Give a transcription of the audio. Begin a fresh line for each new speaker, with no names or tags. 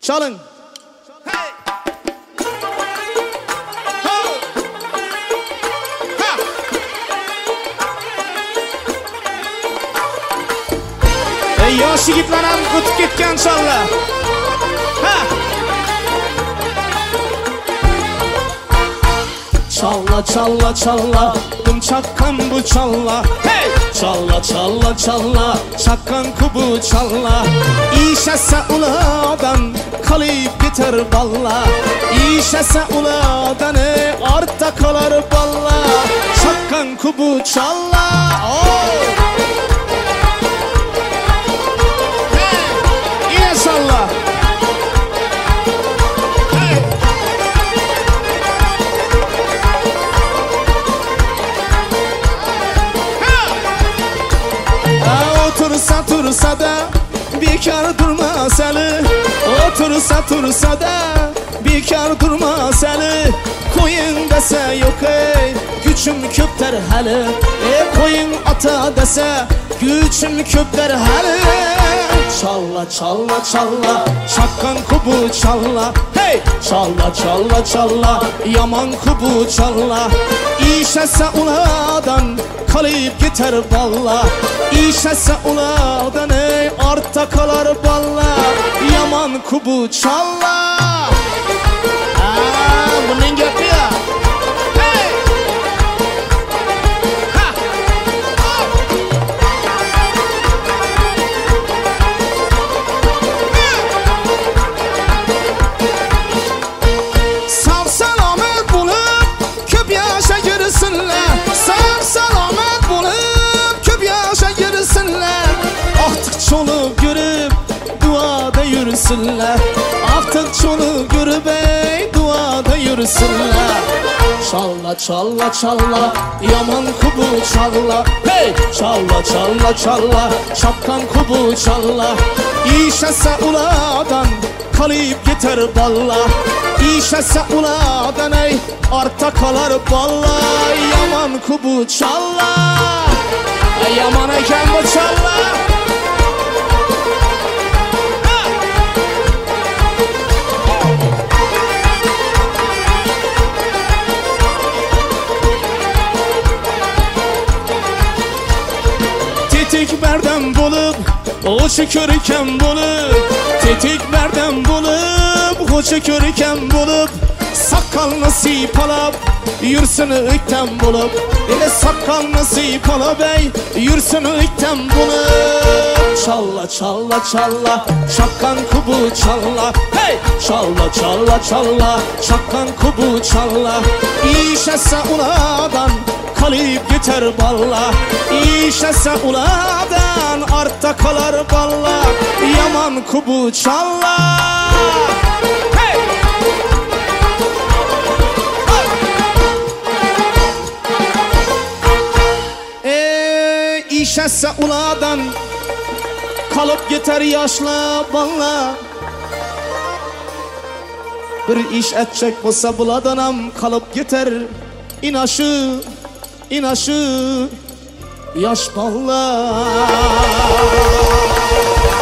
Çalın. Hey. Ho. Ha. Ey yosh yigitlar ham o'tib ketgan chollar. Ha. Çalla çalla çalla dım çakkan bu çalla. Hey! Çalla çalla çalla çakkan kubu çalla. İşese uladan kalıp gitar balla. İşese uladan artta kalar balla. Çakkan kubu çalla. Oh! Hey! Yine salla. Otursa da bekar durmaz eli. Otursa da bekar durmaz eli. Koyun dese yok ey güçüm köpter hali. Koyun ata dese güçüm köpter hali. Çalla çalla çalla çakkan kubu çalla. Hey! Çalla çalla çalla yaman kubu çalla. İşese uladan kalıp gitar balla. İşese uladan artta kalar balla. Yaman kubu çalla. Bunun göpü ya. Hey! Ha! Sağ selamet bulup köp yaşa yürüsünler. Sağ selamet bulup köp yaşa yürüsünler. Artık çolu görüp duada yürüsünler. Artık çolu görüp duada yürüsünler. Çalla çalla çalla yaman kubu çalla. Hey! Çalla çalla çalla çapkan kubu çalla. İşese uladan kalıp gitar balla. İşese uladan arta kalar balla. Yaman kubu çalla. Yaman eken bu çalla. Tetik berden bulup hoşu körüken bulup. Tetik berden bulup hoşu körüken bulup. Sakal nasip alap yürsün ıkten bulup. Sakal nasip alap yürsün ıkten bulup. Çalla çalla çalla çakkan kubu çalla. Hey! Çalla çalla çalla çakkan kubu çalla. İşese uladan kalıp gitar balla. İşese uladan artta kalar balla. Yaman kubu çalla. Hey! İşese uladan kalıp gitar yaşla balla. Bir iş etcek bolsa buladanam kalıp gitar inaşı. İnaşı yaş balla.